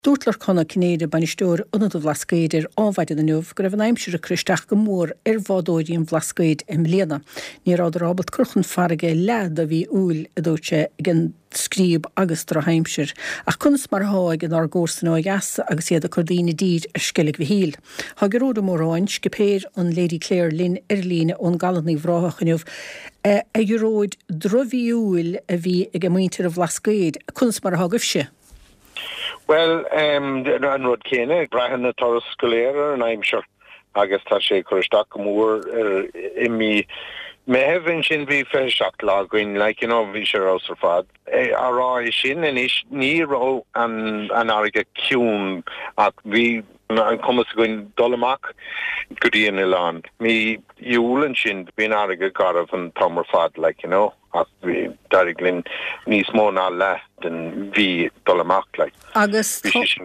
Dúirtlar chuna cinnéide banisteúr unad bhlascaidir ámhaide na nuamh go raibh an aimsir a cristeach go mór bhádóiríon bhlascaid im léana. Ní rád rábalt cruchan farige lead a bhí úil a dúirte gin scríb agus tar haimsir. Ach chunas mar háig an argósan ó gas agus iad a cordíine dír ar scilig bhí híl. Tá go róda móráin scipéir an Lady Claire Lynn Irlíne ón galannaí bhráthachaniuh a ghuróid drohí úil a bhí ag muintir a bhlascaid. Chunas mar hágah se. Well, an rud céine, brahan na toras scoléire an aimsir agus tá sé chuisteach go mór imi mehefn sin bhí fe seach lágain, like, you know, bhí sé rás ar fad. Ará sin in is ní ró an aige ciún ach bhí an cumas goin dolamach go dtíon i lán. Mí iúlan sin bhín aige garabh an tomar fad, like, you know, ach bhí darig linn níos mó ná le den bhí dolamach, like. Agus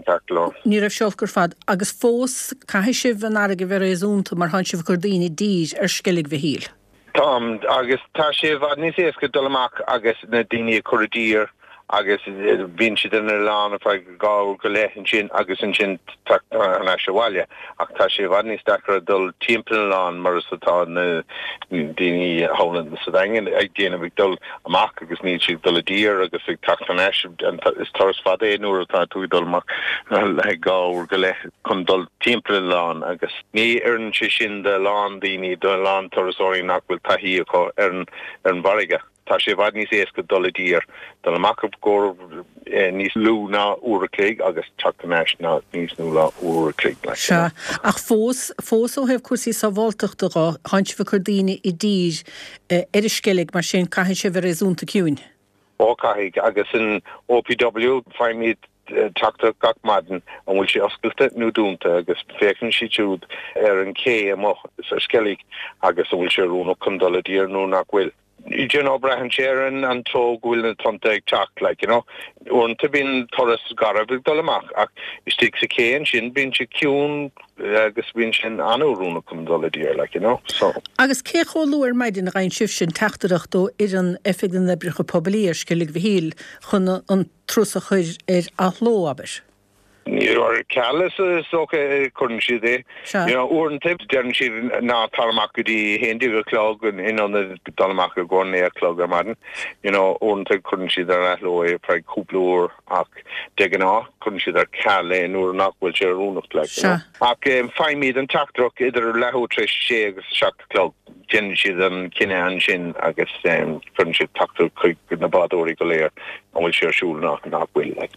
ní raibh seolgur fad, agus fós caithfidh sibh an aige bhar éasúnta mar hain sibh cordíine dír ar scilig bhí híl. Tom, agus tá sé bhd níos éasca dolamach agus na daoine corridír agus bhín siad in lán a feadh gáil go leithin sin agus an sin an eisiháile ach tá sé bhd níos dechar dul timpeall lán mar atá na daoine hólan na sadangan ag déanamh dul amach agus níl siad dul a dír agus ag tacht an eis is toras fad é nuair atá tú dulach le gáil go leith chun dul timpeall lán agus ní arn si sin de lán daoine do lán torasóirí nach bhfuil taithí acu ar an bharige. Tá sé bhd níos éasca dul a dír dul amach go níos lú ná uairclaig agus teach an eis ná níos nú lá uairclaig. Se ach fós ó hebh cuasaí sa bhálteachta haint bh cordíine i dír ar is scilig mar sin caithfidh sibh ar éasúnta ciúin. Ó caithfidh agus in OPW feimid teachta gach maidin an bhfuil sé oscailte nó dúnta agus fécinn si túd ar an cé amach ar scilig agus an bhfuil sé rúnach chun dul a dír nó nach bhfuil. You know, Brahan Sharon and Tog will not take talk, like, you know, want to be Torres Garabig Dolamach, sticks a cane, shin bin chikun, agus bin shin anu runa cum doladir, like, you know, so. Agus Kecholuer maidin rein shifshin tachterach do iran effect in the British Publier, skellig vihil, chun an trusach ahlo aber. You are callous is okay, couldn't she there? Sure. You know, Oren tips, didn't she not Tarmakudi Hindi clog and in on the Dalmaka going near clog madden. You know, Oren tip couldn't she there at low probably couple ak digging off, couldn't she there Calais or not will your own of like sure. Ak find me then tack truck either Laho Trish Shag shock clog. Jen she then Kinan Shin, I guess couldn't she tack to quick in the bad or equal and will share shoe not will like.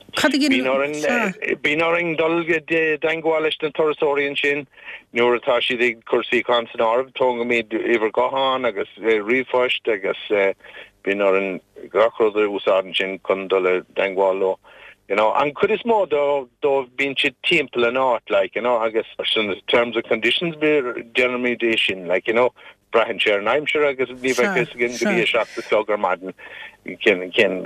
Bínaring dulge de dangwalish den Torresorian sin nuairtá si de cursaí consan arb tóga míid iwwer gohan agus rifosht agus bínaring gachrodar úsáden sin chun dul dangwalo. You know, and could is more do being temple and art, like, you know, I guess in terms of conditions be generation, like, you know, Brahan Sharon, I'm sure I guess be like again to be a shot the clogger madden. You can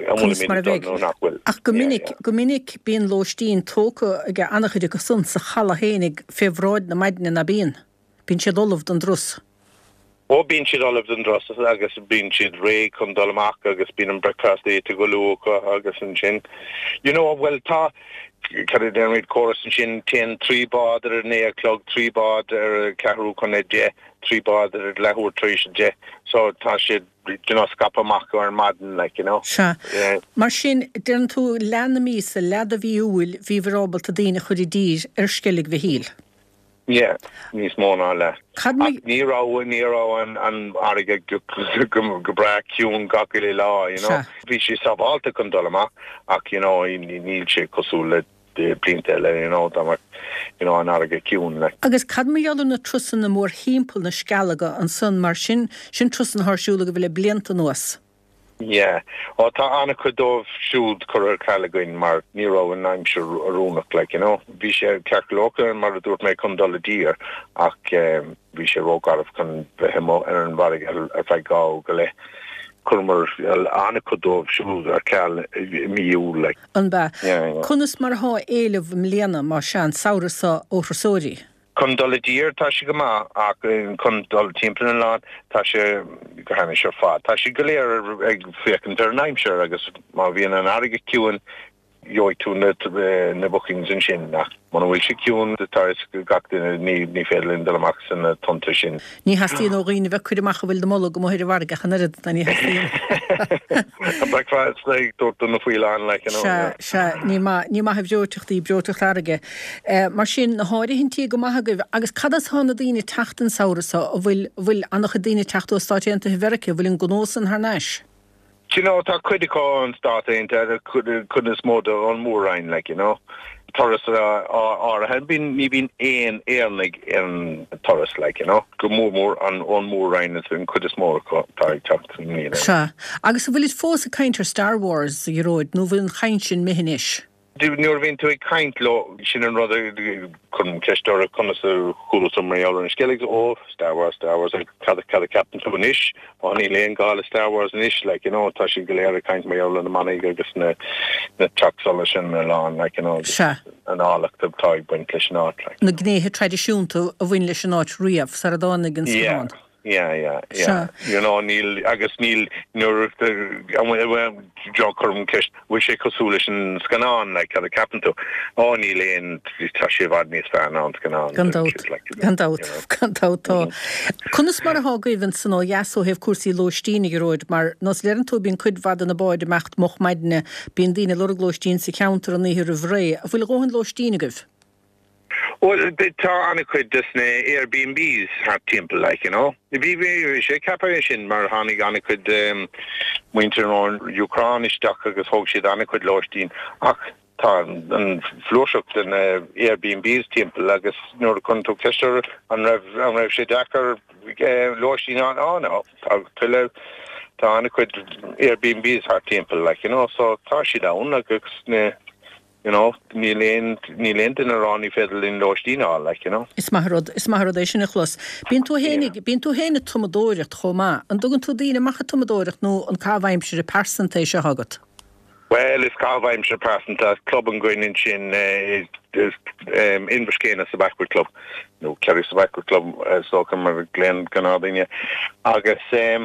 not well. Ach gomininic bíon lóistín tóca ag annachchuide go sun sa chala hénig febhráid na maidin na bíon. Bín siad olamh don drus. Ó bín siad olamh don drus agus bín siad ré chun dolamach agus bín an breakfast é to go luacha agus an sin. You know, well tá Carried down with chorus and shin 10-3 bod or near clog 3 bod or Cahu Conedje 3 bod or Lahore Trish so Tashid you know scapa mach or madden like you know. Sure. Yeah. Mar sin den tú lena mísa leda bhíúil bhí bhróbal ta dtíine chuirí dír ar scilig bhí híl. Yeah, níos mó ná le. Níró an aige go bra ciún gacil lá, you know. Bhí sé sabálta chun dolamach ach, you know, níl sé cosú le blinte le, you know, damar, you know, an aige ciún le. Agus cad maialú na trusan na mór hímpel na scalaga an son mar sin trusan thsúla go bhfuil blianta nuas. Yeah, or tá anna chudómh siúd chuir chalagain mar níró an aimsir arúnach, like, you know. Bhí sé ceartlóca mar a dúirt mé chun dul a dír ach bhí sé rógarmh chun bheithimó ar an bharig ar feadh gá go le chumar anna chudómh siúd ar ceall míú, like. An ba. Cunas mar há éileh mléana mar sean saorasa ó Rosóri. Chun dul a dír tá si go má ach chun dul timpeall an lán tá sé go hanna seo fad. Tá si go léir ag fécinn ar an aimsir agus má bhíonn an aige ciúin joitú na bookings in sin nach. Man bhfuil si ciún de tar gachtain ní félinn de max an tonta sin. Ní hasí nó riine bheith chuidirach bhfuil de molla go moidir wargach an arid na ní hasí. An breakfast like dort na fuileán like ní ma hef bheoteachtaí breoteach aige. Mar sin na háirí hintí go maithagah agus cadas hána daoine teachtain saorasa a bhfuil annach a daoine teachtú stáisianta Verice bhfuil an gnósan th neis. Tá cuiideá an státainta chuna smóda an mórrain like Torres had been ein éarnig in Torres like go mór an mórrain is an chud is mór tá agus bhfuil fós a kaintar Star Wars i roid nó bhfuil an chaint sin mihinis. Nuair bhíonn tú ag caint lo sin an rud chun ceistóir chuna sa chúla sumraíall an skellig ó Star Wars cad captain tú an isis ó ní léon gáil Star Wars an isis tá si go léir a caint maíall an manig agus na teachsola sin lán an álacht tá buint leis an áit. Na gnéthe tradiisiúnta a bhain leis an áit riamh sa adánig an Scotland. Yeah. Neil agus Neil nur John Curran Kish wish I could soolish and scanan like the captain to Neil and Tashi Vadnis fan on scanan. Gant out. Kunnas mar ha given san jaso hef kursi lochtine geroid, maar nos leren to bin kud vad na boy de macht moch meidne bin dine lorglostin se counter an hier vrei. Vil gohen lochtine gif. Well, tá anna chuid dusna Airbnbs har timp The bhí sé cappa sin mar tháinig anna chuid winter on Ukraine isteach agus thóg siad anna chuid láistín ach tá an flóiseacht an Airbnbs timp agus nuair chun tú ceistir an raibh sé dachar láistín an tá tuile tá anna chuid Airbnbs har timp so tá siad ann agus níléon in arán í fedal in láistíá, Is maharod é sin chlos. Bín tú héna tumadóirecht chomá, an dugann tú dína macha tumadóirecht nó an cábhaimsir a percentage a hagat? Well, is cábhaimsir percenta club an gcuinin sin Inverscéine sa Backward Club. No, Kerry sa Backward Club sócha mar Glen Ganádine. Agus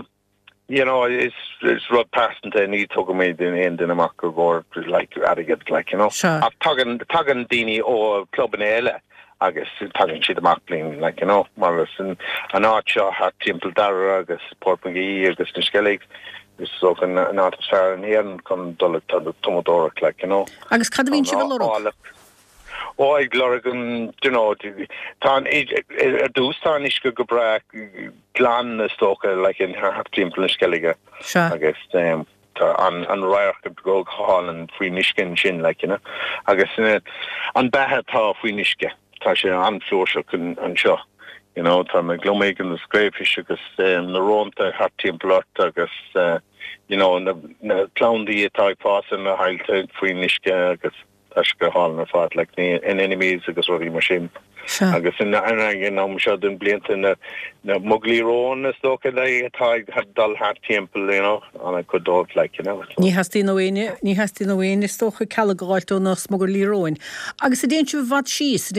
it's rud percenta ní tugad méid in amach go bhór aigid Sure. Ach tagan daoine ó club an éile agus tagan siad amach blin mar an áit seo har timppel dara agus Portmagee agus na Skellig gus sogan an áit fear an éan chun dul tomodóra Agus cad bhíonn si bhil orach? Ag glorigan, tá dústán is go bra glán na stócha in har timppel na Skellige. Agus an roiach go hall an fui nisken sin agus an bethe tá fui niske tá sé an flóiseach an seo tá me glomméig an scrafish agus na rónta har timplot agus na clowndaí atá pásan na hailte fui niske agus go hall na fat ní in enemies agus ruí mar sin. Agus in angin am seo den blianta na muglírón na stocha atá dal har timppel an a chudót Ní hastí nóhéine stocha callagaáiltó na smugurlíróin. Agus a déintú bhd síos,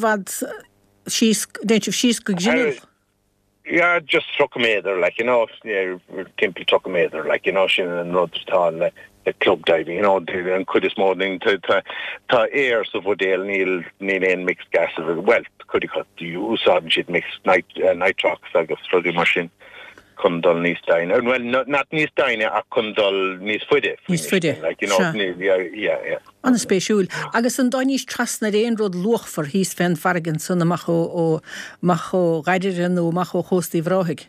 déintú síos go ginúh? Yeah, just trocaméidir timppel trocaméidir sin an rudtá the club diving, and could this morning to air so vodel nil mixed gas well could cut you saw shit mixed nitrox agus rudi machine kundal nistein and well not nistein a kundal nisfuide yeah an spéisiúil agus an dainís trasna réon rud luch for hís fen fargan sanna macho gaidirin ó macho chóstaí bhráthig.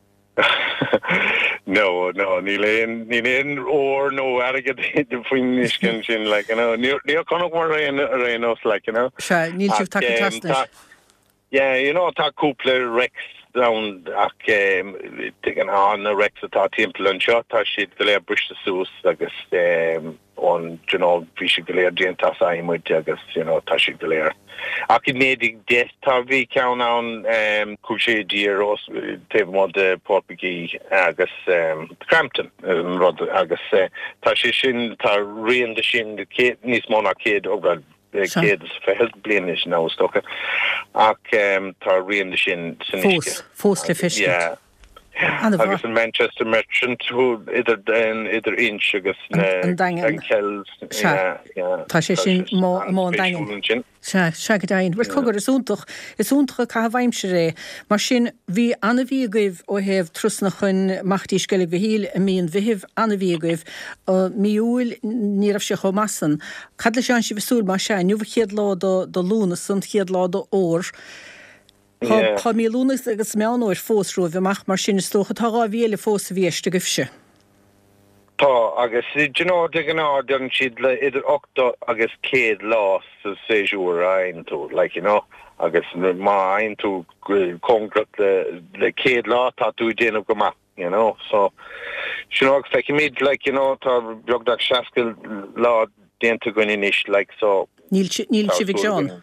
No, níl or no agad faoin niscin sin níl connach mar réanos níl siúh take trasna. Tá cúpla Rex down ach an an Rex atá timppel an seo tá siad go léir briste sús agus on bhí si go léir déanta aimmuid agus tá siad go léir. Ach nédig de tá bhí ceann an cúsé dír os taobh mod Portmagee agus Crampton rud agus tá sé sin tá rion de sin níos móna céad ó céad fehes blian is ná stocha ach tá rion de sin fós le fiske. agus in Manchester Merchant idir inch agus Kells Tá sé sin má dain. Se dain bhfuil cogur is úntacha cha bhaimse ré mar sin bhí anna bhíagaibh ó heh trusna chun machtí sceigh bhíl a míon bhíh anna bhíagaibh míúil níamh se cho massan. Cad le sean si bhsúil mar se nniuh chéad lá do lúna san chéad lá do ór. Tá mí lúnas agus meanóir fósrú bhach mar sin stocha tá bhíle fós bhíiste gofse. Tá agus de gan an siad le idir 8 agus 100 lá sa séisiúr ein tú agus má ein tú concret le 100 lá tá tú déanamh go maith so agus feici míid tá beagdag seacail lá déanta goin inis so Níl si bhíh John.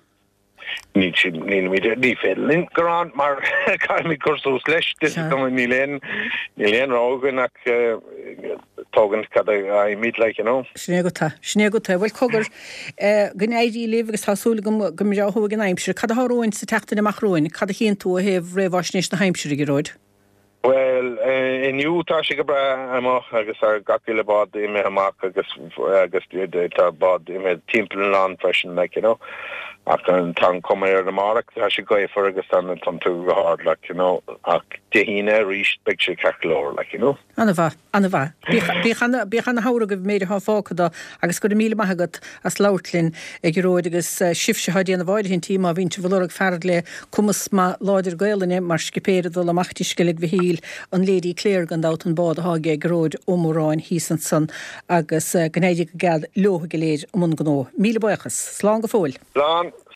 Ní félinn gorán mar caiimi cursús leis níléon rágan ach tógan cad a míid Sné go tá bhfuil cogur gnéirí léh agus tásúla go rathú an aimimsir, cad athróin sa teachtain amachróin, cad a chéan tú a heh réhhaisnééis na heimimsir go róid. Well, inniu tá sé go bra amach agus ar gaci le bad ime amach agus tá bad ime timppla an freisin ach an tan comir an marach tá sé goibh for agus an tú go hard ach de híine ríist be sé celór Anna bha. Bíchanna hára go méidir há fácada agus go míle maigad as láirtlinn ag róid agus sifse hadí an bhhaid hinn tíma a vín bhórag ferad le cumas má láidir gaiilene mar skipéad le machtí scilig bhíl an lédí cléir gan dát an bád a háge gróid ómóráin hísan san agus gnéidir go gad loha go léir mun gó. Míle buchas, slán go fóil.